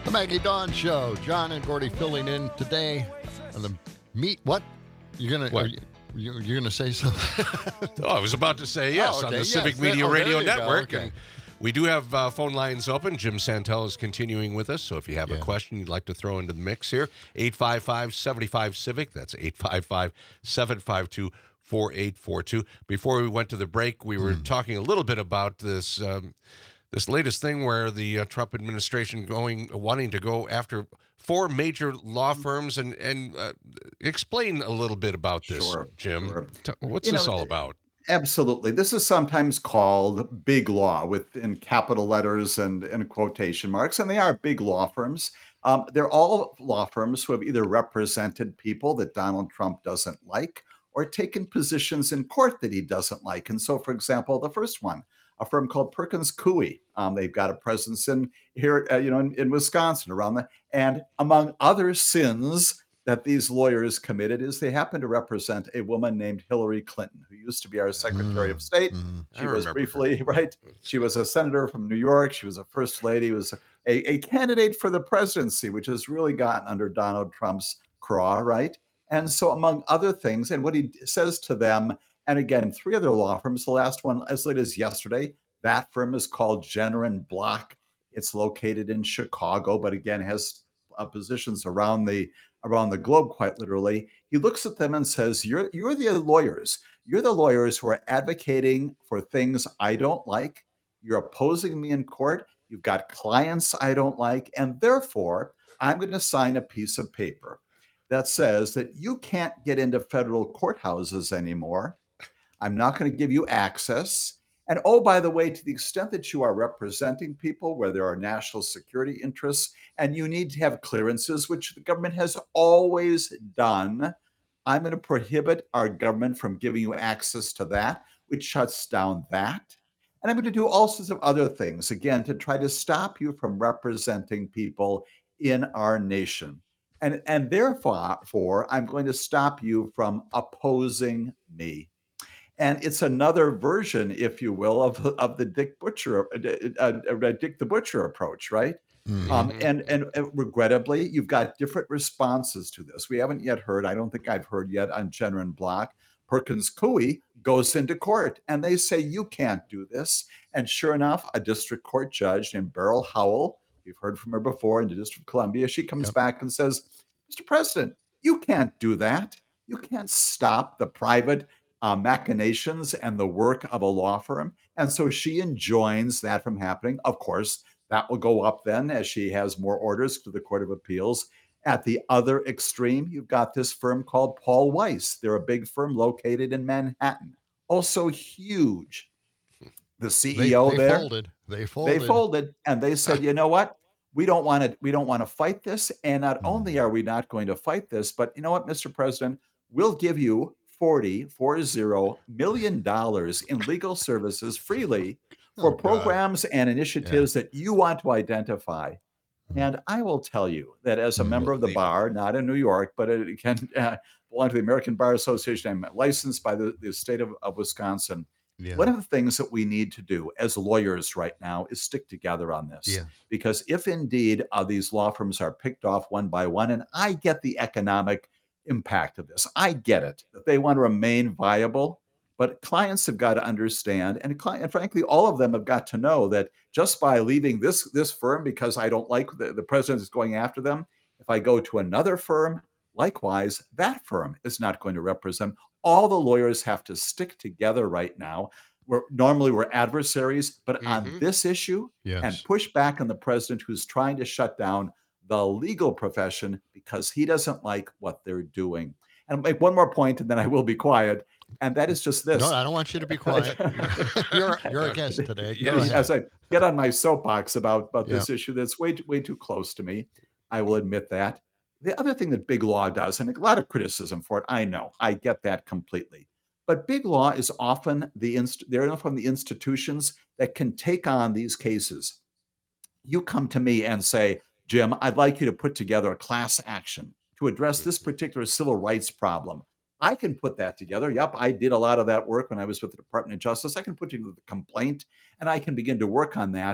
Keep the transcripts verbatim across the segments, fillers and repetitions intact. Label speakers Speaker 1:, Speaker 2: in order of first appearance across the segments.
Speaker 1: The Maggie Dawn Show. John and Gordy filling in today on the meet. What? You're gonna?
Speaker 2: What?
Speaker 1: Are you, you're, you're gonna say something?
Speaker 2: Oh, I was about to say yes
Speaker 1: Oh,
Speaker 2: on
Speaker 1: okay,
Speaker 2: the
Speaker 1: yes.
Speaker 2: Civic
Speaker 1: There-
Speaker 2: Media
Speaker 1: oh, there
Speaker 2: Radio
Speaker 1: you go,
Speaker 2: Network.
Speaker 1: okay.
Speaker 2: And we do have uh, phone lines open. Jim Santel is continuing with us. So if you have
Speaker 1: Yeah.
Speaker 2: a question you'd like to throw into the mix here, eight five five, seven five, Civic. That's eight five five, seven five two, four eight four two. Before we went to the break, we were
Speaker 1: Hmm.
Speaker 2: talking a little bit about this um, this latest thing where the uh, Trump administration going wanting to go after four major law firms and and uh, explain a little bit about this,
Speaker 3: Sure,
Speaker 2: Jim.
Speaker 3: sure.
Speaker 2: T- What's
Speaker 3: You
Speaker 2: this
Speaker 3: know,
Speaker 2: all about?
Speaker 3: Absolutely. This is sometimes called big law with in capital letters and, and quotation marks, and they are big law firms. Um, they're all law firms who have either represented people that Donald Trump doesn't like or taken positions in court that he doesn't like. And so, for example, the first one, a firm called Perkins Coie. Um, they've got a presence in here, uh, you know, in, in Wisconsin, around the, and among other sins that these lawyers committed is they happen to represent a woman named Hillary Clinton, who used to be our Secretary of State.
Speaker 1: Mhm.
Speaker 2: I
Speaker 3: She was
Speaker 2: remember
Speaker 3: briefly,
Speaker 2: her.
Speaker 3: right? She was a senator from New York. She was a first lady, was a, a candidate for the presidency, which has really gotten under Donald Trump's craw, right? And so, among other things, and what he says to them, and again, three other law firms, the last one as late as yesterday, that firm is called Jenner and Block. It's located in Chicago, but again, has uh, positions around the around the globe, quite literally. He looks at them and says, You're you're the lawyers. You're the lawyers who are advocating for things I don't like. You're opposing me in court. You've got clients I don't like. And therefore, I'm going to sign a piece of paper that says that you can't get into federal courthouses anymore. I'm not going to give you access. And oh, by the way, to the extent that you are representing people where there are national security interests and you need to have clearances, which the government has always done, I'm going to prohibit our government from giving you access to that, which shuts down that. And I'm going to do all sorts of other things, again, to try to stop you from representing people in our nation. And, and therefore, for, I'm going to stop you from opposing me. And it's another version, if you will, of, of the Dick Butcher, uh, uh, uh, Dick the Butcher approach, right?
Speaker 1: Mhm.
Speaker 3: Um,
Speaker 2: Mhm.
Speaker 3: and, and uh, regrettably, you've got different responses to this. We haven't yet heard, I don't think I've heard yet on Jenner and Block. Perkins Coie goes into court and they say, you can't do this. And sure enough, a district court judge named Beryl Howell, we've heard from her before in the District of Columbia, she comes
Speaker 1: Yep.
Speaker 3: back and says, Mister President, you can't do that. You can't stop the private uh, machinations and the work of a law firm. And so she enjoins that from happening. Of course, that will go up then as she has more orders to the Court of Appeals. At the other extreme, you've got this firm called Paul Weiss. They're a big firm located in Manhattan, also huge. The
Speaker 1: They,
Speaker 3: C E O
Speaker 1: they
Speaker 3: there,
Speaker 1: folded. They
Speaker 3: they
Speaker 1: folded.
Speaker 3: folded and they said, you know what? We don't want to, we don't want to fight this. And not
Speaker 1: Mhm.
Speaker 3: only are we not going to fight this, but you know what, Mister President, we'll give you forty, four zero million dollars in legal services freely
Speaker 1: Oh,
Speaker 3: for
Speaker 1: God.
Speaker 3: programs and
Speaker 1: Yeah.
Speaker 3: initiatives that you want to identify.
Speaker 1: Mhm.
Speaker 3: And I will tell you that as a
Speaker 1: Mhm.
Speaker 3: member of the bar, not in New York, but it can uh, belong to the American Bar Association, I'm licensed by the, the state of, of Wisconsin.
Speaker 1: Yeah.
Speaker 3: One of the things that we need to do as lawyers right now is stick together on this.
Speaker 1: Yeah.
Speaker 3: Because if indeed uh, these law firms are picked off one by one, and I get the economic impact of this, I get it, that they want to remain viable. But clients have got to understand, and, client, and frankly, all of them have got to know that just by leaving this this firm because I don't like the, the president is going after them, if I go to another firm, likewise, that firm is not going to represent. All the lawyers have to stick together right now. We're normally we're adversaries, but on
Speaker 2: Mhm.
Speaker 3: this issue, and
Speaker 1: Yes.
Speaker 3: push back on the president who's trying to shut down the legal profession because he doesn't like what they're doing. And I'll make one more point, and then I will be quiet. And that is just
Speaker 1: No,
Speaker 3: this.
Speaker 1: I don't want you to be quiet. You're you're a guest today. Go
Speaker 2: Yes.
Speaker 1: ahead.
Speaker 3: As I get on my soapbox about, about
Speaker 1: Yeah.
Speaker 3: this issue that's way, too- way too close to me, I will admit that. The other thing that big law does, and a lot of criticism for it, I know, I get that completely. But big law is often the inst- they're often the institutions that can take on these cases. You come to me and say, Jim, I'd like you to put together a class action to address this particular civil rights problem. I can put that together. Yep, I did a lot of that work when I was with the Department of Justice. I can put together the complaint and I can begin to work on that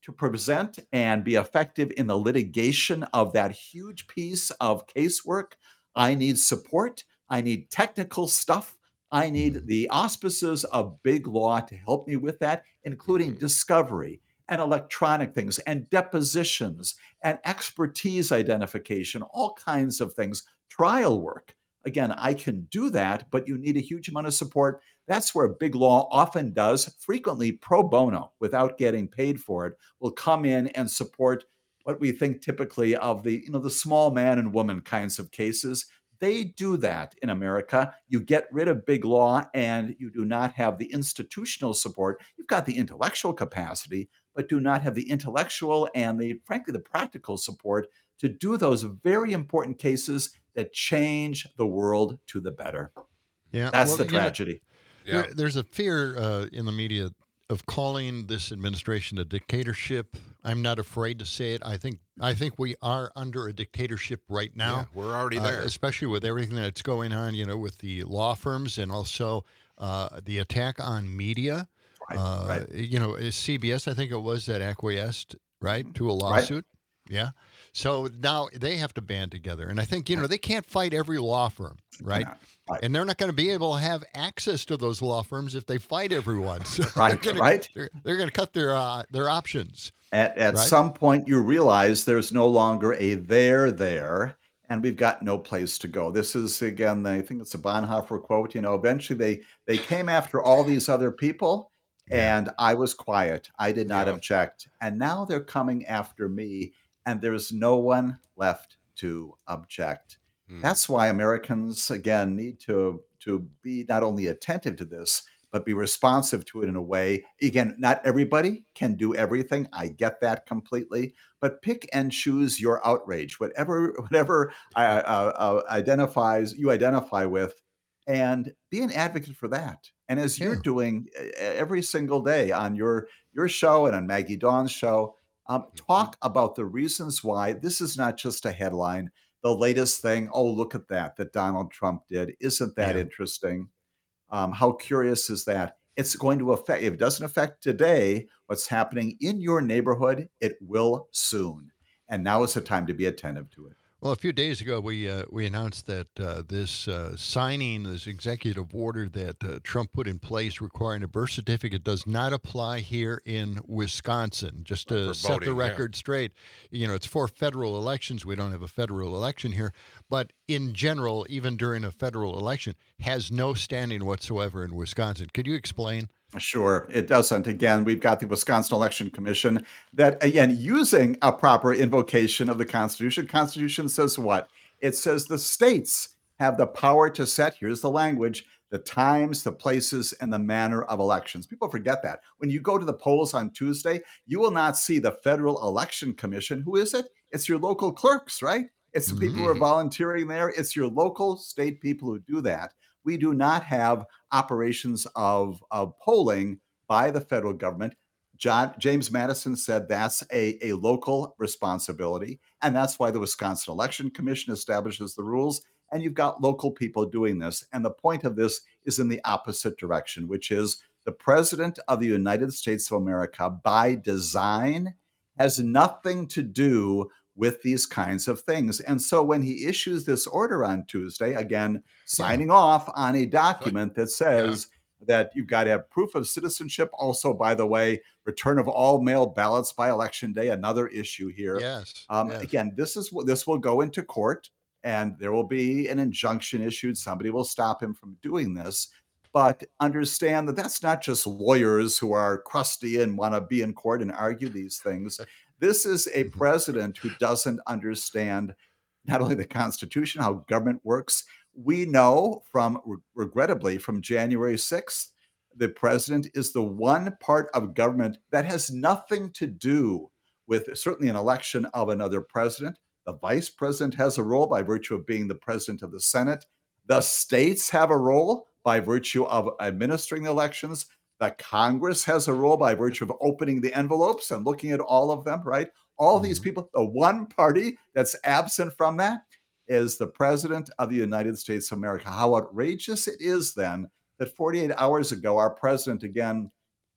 Speaker 3: to present and be effective in the litigation of that huge piece of casework, I need support. I need technical stuff. I need
Speaker 1: Mhm.
Speaker 3: the auspices of big law to help me with that, including
Speaker 2: Mhm.
Speaker 3: discovery and electronic things and depositions and expertise identification, all kinds of things, trial work. Again, I can do that, but you need a huge amount of support. That's where big law often does, frequently pro bono, without getting paid for it, will come in and support what we think typically of the, you know, the small man and woman kinds of cases. They do that in America. You get rid of big law and you do not have the institutional support. You've got the intellectual capacity, but do not have the intellectual and the, frankly, the practical support to do those very important cases that change the world to the better.
Speaker 1: Yeah.
Speaker 3: That's
Speaker 1: Well,
Speaker 3: the
Speaker 1: you know,
Speaker 3: tragedy.
Speaker 2: Yeah.
Speaker 1: there, there's a fear uh, in the media of calling this administration a dictatorship. I'm not afraid to say it. I think I think we are under a dictatorship right
Speaker 2: Yeah.
Speaker 1: now,
Speaker 2: We're already
Speaker 1: uh,
Speaker 2: there.
Speaker 1: especially with everything that's going on. You know, with the law firms and also uh, the attack on media.
Speaker 3: Right,
Speaker 1: Uh,
Speaker 3: right.
Speaker 1: you know, is C B S, I think it was, that acquiesced, right,
Speaker 3: Mhm.
Speaker 1: to a
Speaker 3: Right.
Speaker 1: lawsuit. Yeah. So now they have to band together, and I think you know
Speaker 3: Right.
Speaker 1: they can't fight every law firm,
Speaker 3: You
Speaker 1: right?
Speaker 3: cannot. Right.
Speaker 1: And they're not going to be able to have access to those law firms if they fight everyone. So they're
Speaker 3: Right.
Speaker 1: going to
Speaker 3: Right.
Speaker 1: they're, they're going to cut their uh, their options,
Speaker 3: At at
Speaker 1: right?
Speaker 3: some point, you realize there's no longer a there there, and we've got no place to go. This is again, I think it's a Bonhoeffer quote. You know, eventually they they came after all these other people,
Speaker 1: Yeah.
Speaker 3: and I was quiet. I did not
Speaker 2: Yeah.
Speaker 3: object, and now they're coming after me, and there's no one left to object.
Speaker 2: Mm.
Speaker 3: That's why Americans again need to to be not only attentive to this, but be responsive to it in a way. Again, not everybody can do everything. I get that completely, but pick and choose your outrage, whatever whatever uh, uh, uh, identifies you identify with, and be an advocate for that. And as you're
Speaker 1: Yeah.
Speaker 3: doing uh, every single day on your your show and on Maggie Dawn's show, um,
Speaker 2: Mhm.
Speaker 3: talk about the reasons why this is not just a headline. The latest thing, oh, look at that, that Donald Trump did. Isn't that
Speaker 1: Yeah.
Speaker 3: interesting? Um, how curious is that? It's going to affect, if it doesn't affect today, what's happening in your neighborhood, it will soon. And now is the time to be attentive to it.
Speaker 1: Well, a few days ago, we uh, we announced that uh, this uh, signing, this executive order that uh, Trump put in place requiring a birth certificate, does not apply here in Wisconsin. Just
Speaker 2: Uh,
Speaker 1: to
Speaker 2: For
Speaker 1: set the
Speaker 2: voting. Yeah.
Speaker 1: record straight, you know, it's for federal elections. We don't have a federal election here, but in general, even during a federal election, has no standing whatsoever in Wisconsin. Could you explain?
Speaker 3: Sure, it doesn't. Again, we've got the Wisconsin Election Commission that, again, using a proper invocation of the Constitution. Constitution says what? It says the states have the power to set, here's the language, the times, the places, and the manner of elections. People forget that. When you go to the polls on Tuesday, you will not see the Federal Election Commission. Who is it? It's your local clerks, right? It's the people
Speaker 1: Hmm.
Speaker 3: who are
Speaker 2: Hmm.
Speaker 3: volunteering there. It's your local state people who do that. We do not have operations of, of polling by the federal government. John James Madison said that's a, a local responsibility. And that's why the Wisconsin Election Commission establishes the rules. And you've got local people doing this. And the point of this is in the opposite direction, which is the president of the United States of America, by design, has nothing to do with these kinds of things. And so when he issues this order on Tuesday, again,
Speaker 1: Yeah.
Speaker 3: signing off on a
Speaker 2: But
Speaker 3: document that
Speaker 2: yeah.
Speaker 3: says that you've got to have proof of citizenship. Also, by the way, return of all mail ballots by election day, another issue here.
Speaker 1: Yes.
Speaker 3: Um,
Speaker 1: Yes.
Speaker 3: again, this is what this will go into court, and there will be an injunction issued. Somebody will stop him from doing this. But understand that that's not just lawyers who are crusty and want to be in court and argue these things. This is a
Speaker 1: Mhm.
Speaker 3: president who doesn't understand not only the Constitution, how government works. We know from, re- regrettably, from January sixth, the president is the one part of government that has nothing to do with certainly an election of another president. The vice president has a role by virtue of being the president of the Senate. The states have a role by virtue of administering the elections. The Congress has a role by virtue of opening the envelopes and looking at all of them, right? All these
Speaker 1: Mhm.
Speaker 3: people, the one party that's absent from that is the President of the United States of America. How outrageous it is then that forty-eight hours ago, our president again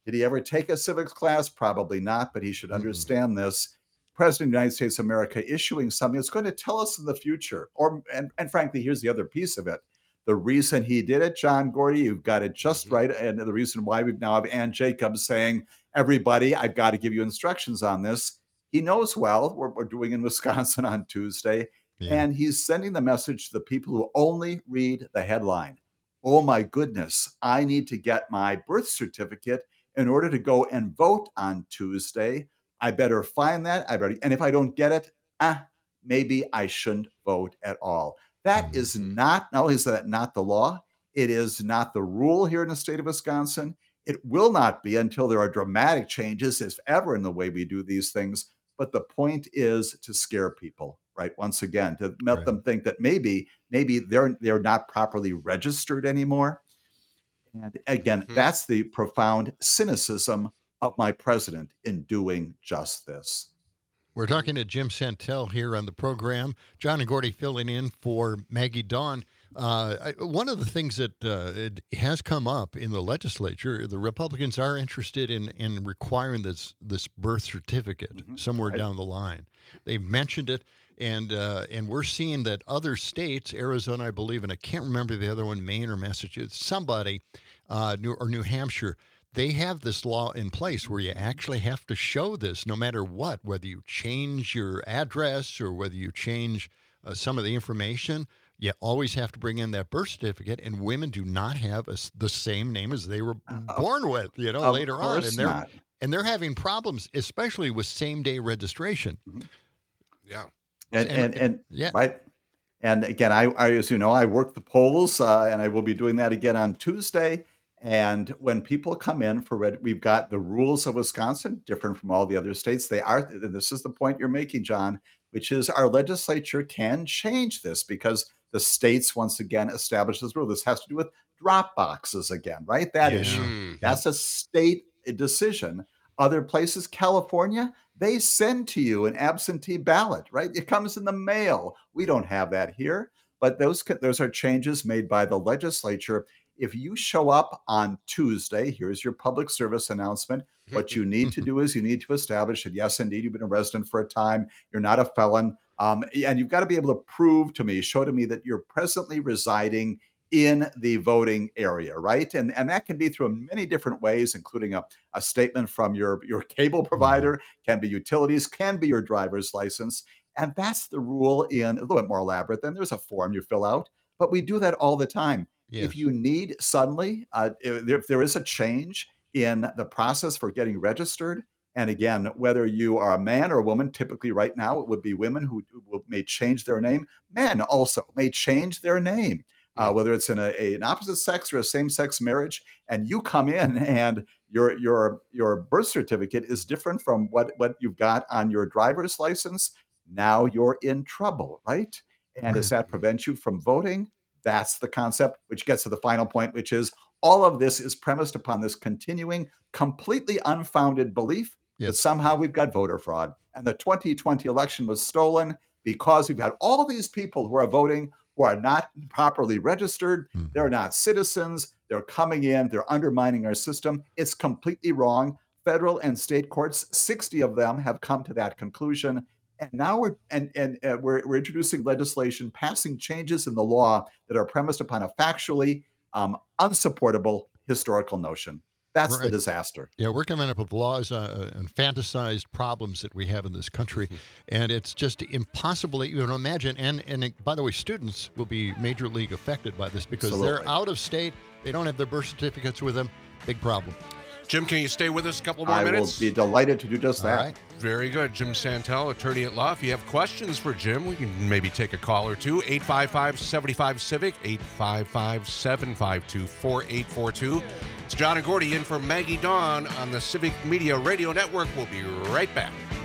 Speaker 3: Did he ever take a civics class? Probably not, but he should
Speaker 1: Mm-mm.
Speaker 3: understand this. President of the United States of America issuing something that's going to tell us in the future, or and, and frankly, here's the other piece of it. The reason he did it, John Gordy, you've got it just
Speaker 2: Mhm.
Speaker 3: right. And the reason why we now have Ann Jacobs saying, everybody, I've got to give you instructions on this. He knows well what we're doing in Wisconsin on Tuesday.
Speaker 1: Yeah.
Speaker 3: And he's sending the message to the people who only read the headline. Oh my goodness, I need to get my birth certificate in order to go and vote on Tuesday. I better find that. I better, and if I don't get it, ah, maybe I shouldn't vote at all. That
Speaker 1: Mhm.
Speaker 3: is not, not only is that not the law, it is not the rule here in the state of Wisconsin. It will not be until there are dramatic changes, if ever, in the way we do these things. But the point is to scare people, right? Once again, to let
Speaker 1: Right.
Speaker 3: them think that maybe, maybe they're they're not properly registered anymore. And again,
Speaker 2: Mhm.
Speaker 3: that's the profound cynicism of my president in doing just this.
Speaker 1: We're talking to Jim Santel here on the program. John and Gordy filling in for Maggie Dawn. Uh, I, one of the things that uh, it has come up in the legislature, the Republicans are interested in in requiring this this birth certificate
Speaker 3: Mhm.
Speaker 1: somewhere
Speaker 3: Right.
Speaker 1: down the line. They've mentioned it, and uh, and we're seeing that other states, Arizona, I believe, and I can't remember the other one, Maine or Massachusetts, somebody, uh, New or New Hampshire. They have this law in place where you actually have to show this no matter what, whether you change your address or whether you change uh, some of the information. You always have to bring in that birth certificate, and women do not have a s the same name as they were
Speaker 3: Of,
Speaker 1: born with, you know,
Speaker 3: of
Speaker 1: later on,
Speaker 3: course
Speaker 1: and they're
Speaker 3: not.
Speaker 1: and they're having problems, especially with same-day registration.
Speaker 3: Mhm.
Speaker 2: Yeah.
Speaker 3: And
Speaker 1: And
Speaker 3: and and
Speaker 1: yeah,
Speaker 3: right. And again, I, I as you know, I work the polls, uh, and I will be doing that again on Tuesday. And when people come in for red, we've got the rules of Wisconsin, different from all the other states. They are. And this is the point you're making, John, which is our legislature can change this because the states once again establish this rule. This has to do with drop boxes again, right? That
Speaker 1: yeah,
Speaker 3: issue.
Speaker 2: Mm.
Speaker 1: yep,
Speaker 3: That's a state decision. Other places, California, they send to you an absentee ballot, right? It comes in the mail. We don't have that here, but those ca- those are changes made by the legislature. If you show up on Tuesday, here's your public service announcement. What you need to do is you need to establish that yes, indeed, you've been a resident for a time. You're not a felon, um, and you've got to be able to prove to me, show to me that you're presently residing in the voting area, right? And and that can be through many different ways, including a, a statement from your your cable
Speaker 1: mhm,
Speaker 3: provider, can be utilities, can be your driver's license. And that's the rule in a little bit more elaborate. Then there's a form you fill out, but we do that all the time. If
Speaker 1: yes,
Speaker 3: you need suddenly, uh, if there if there is a change in the process for getting registered, and again, whether you are a man or a woman, typically right now it would be women who will, may change their name. Men also may change their name, uh,
Speaker 2: Mm.
Speaker 3: whether it's in a, a- an opposite sex or a same-sex marriage, and you come in and your your your birth certificate is different from what what you've got on your driver's license. Now you're in trouble, right? And does
Speaker 1: right,
Speaker 3: that prevent you from voting? That's the concept, which gets to the final point, which is all of this is premised upon this continuing, completely unfounded belief that
Speaker 1: yes,
Speaker 3: somehow we've got voter fraud. And the twenty twenty election was stolen because we've got all these people who are voting who are not properly registered. They're
Speaker 1: mhm,
Speaker 3: not citizens. They're coming in, they're undermining our system. It's completely wrong. Federal and state courts, sixty of them have come to that conclusion. And now we're and and uh, we're, we're introducing legislation, passing changes in the law that are premised upon a factually um, unsupportable historical notion. That's the
Speaker 1: right.
Speaker 3: disaster.
Speaker 1: Yeah, we're coming up with laws uh, and fantasized problems that we have in this country, and it's just impossible to even imagine. And and it- by the way, students will be major league affected by this because they're
Speaker 3: Absolutely.
Speaker 1: out of state. They don't have their birth certificates with them. Big problem.
Speaker 2: Jim, can you stay with us a couple more
Speaker 3: I will
Speaker 2: minutes?
Speaker 3: be delighted to do just
Speaker 1: All
Speaker 3: that.
Speaker 1: right.
Speaker 2: Very good. Jim Santel, attorney at law. If you have questions for Jim, we can maybe take a call or two. eight five five, seven five, CIVIC, eight five five, seven five two, four eight four two. It's John and Gordy in for Maggie Dawn on the Civic Media Radio Network. We'll be right back.